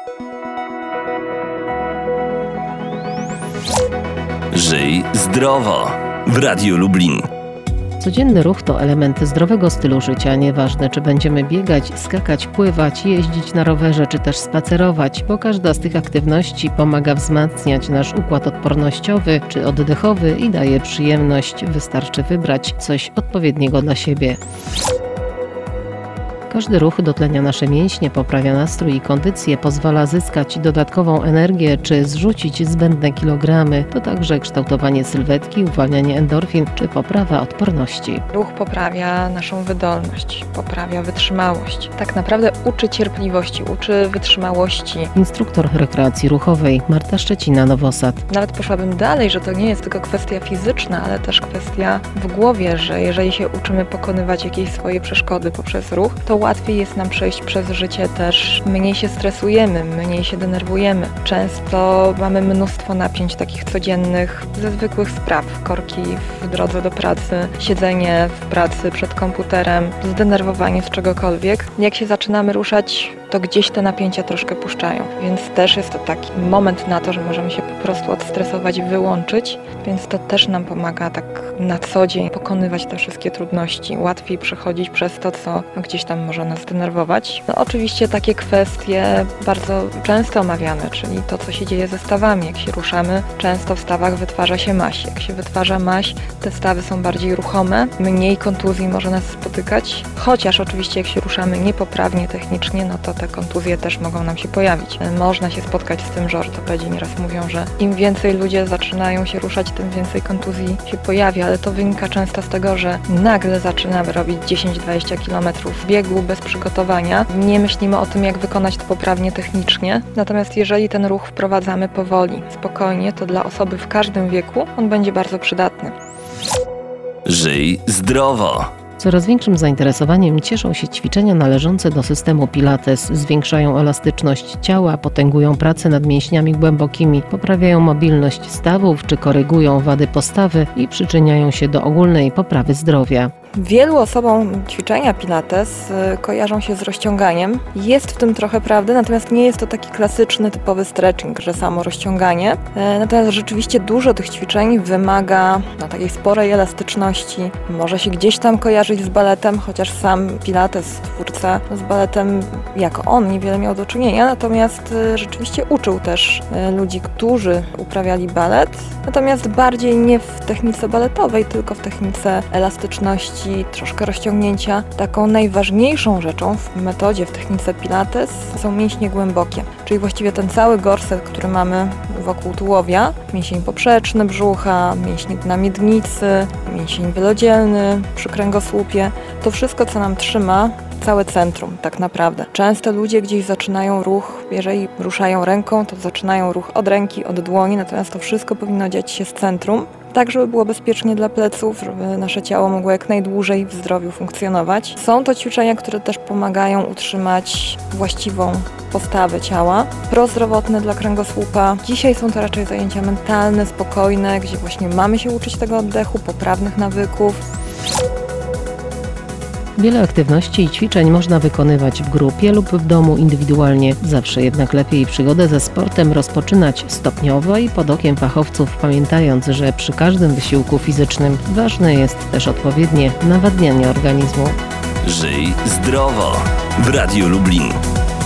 Żyj zdrowo w Radiu Lublin. Codzienny ruch to element zdrowego stylu życia. Nieważne, czy będziemy biegać, skakać, pływać, jeździć na rowerze, czy też spacerować, bo każda z tych aktywności pomaga wzmacniać nasz układ odpornościowy czy oddechowy i daje przyjemność. Wystarczy wybrać coś odpowiedniego dla siebie. Każdy ruch dotlenia nasze mięśnie, poprawia nastrój i kondycję, pozwala zyskać dodatkową energię czy zrzucić zbędne kilogramy. To także kształtowanie sylwetki, uwalnianie endorfin czy poprawa odporności. Ruch poprawia naszą wydolność, poprawia wytrzymałość. Tak naprawdę uczy cierpliwości, uczy wytrzymałości. Instruktor rekreacji ruchowej Marta Szczecina, Nowosad. Nawet poszłabym dalej, że to nie jest tylko kwestia fizyczna, ale też kwestia w głowie, że jeżeli się uczymy pokonywać jakieś swoje przeszkody poprzez ruch, to łatwiej jest nam przejść przez życie też. Mniej się stresujemy, mniej się denerwujemy. Często mamy mnóstwo napięć takich codziennych, ze zwykłych spraw. Korki w drodze do pracy, siedzenie w pracy przed komputerem, zdenerwowanie z czegokolwiek. Jak się zaczynamy ruszać, to gdzieś te napięcia troszkę puszczają. Więc też jest to taki moment na to, że możemy się po prostu odstresować i wyłączyć. Więc to też nam pomaga tak na co dzień pokonywać te wszystkie trudności. Łatwiej przechodzić przez to, co gdzieś tam może nas denerwować. No oczywiście takie kwestie bardzo często omawiane, czyli to, co się dzieje ze stawami. Jak się ruszamy, często w stawach wytwarza się maś. Jak się wytwarza maś, te stawy są bardziej ruchome, mniej kontuzji może nas spotykać. Chociaż oczywiście jak się ruszamy niepoprawnie technicznie, no to te kontuzje też mogą nam się pojawić. Można się spotkać z tym, że ortopedzi nieraz mówią, że im więcej ludzie zaczynają się ruszać, tym więcej kontuzji się pojawia, ale to wynika często z tego, że nagle zaczynamy robić 10-20 km biegu bez przygotowania. Nie myślimy o tym, jak wykonać to poprawnie technicznie. Natomiast jeżeli ten ruch wprowadzamy powoli, spokojnie, to dla osoby w każdym wieku on będzie bardzo przydatny. Żyj zdrowo. Coraz większym zainteresowaniem cieszą się ćwiczenia należące do systemu Pilates. Zwiększają elastyczność ciała, potęgują pracę nad mięśniami głębokimi, poprawiają mobilność stawów czy korygują wady postawy i przyczyniają się do ogólnej poprawy zdrowia. Wielu osobom ćwiczenia Pilates kojarzą się z rozciąganiem. Jest w tym trochę prawdy, natomiast nie jest to taki klasyczny, typowy stretching, że samo rozciąganie. Natomiast rzeczywiście dużo tych ćwiczeń wymaga takiej sporej elastyczności. Może się gdzieś tam kojarzyć z baletem, chociaż sam Pilates, twórca, z baletem jako on niewiele miał do czynienia, natomiast rzeczywiście uczył też ludzi, którzy uprawiali balet, natomiast bardziej nie w technice baletowej, tylko w technice elastyczności, troszkę rozciągnięcia. Taką najważniejszą rzeczą w metodzie, w technice Pilates są mięśnie głębokie, czyli właściwie ten cały gorset, który mamy wokół tułowia, mięsień poprzeczny brzucha, mięsień na miednicy, mięsień wylodzielny przy kręgosłupie, to wszystko, co nam trzyma całe centrum tak naprawdę. Często ludzie gdzieś zaczynają ruch, jeżeli ruszają ręką, to zaczynają ruch od ręki, od dłoni, natomiast to wszystko powinno dziać się z centrum, tak żeby było bezpiecznie dla pleców, żeby nasze ciało mogło jak najdłużej w zdrowiu funkcjonować. Są to ćwiczenia, które też pomagają utrzymać właściwą postawę ciała, prozdrowotne dla kręgosłupa. Dzisiaj są to raczej zajęcia mentalne, spokojne, gdzie właśnie mamy się uczyć tego oddechu, poprawnych nawyków. Wiele aktywności i ćwiczeń można wykonywać w grupie lub w domu indywidualnie. Zawsze jednak lepiej przygodę ze sportem rozpoczynać stopniowo i pod okiem fachowców, pamiętając, że przy każdym wysiłku fizycznym ważne jest też odpowiednie nawadnianie organizmu. Żyj zdrowo w Radiu Lublin.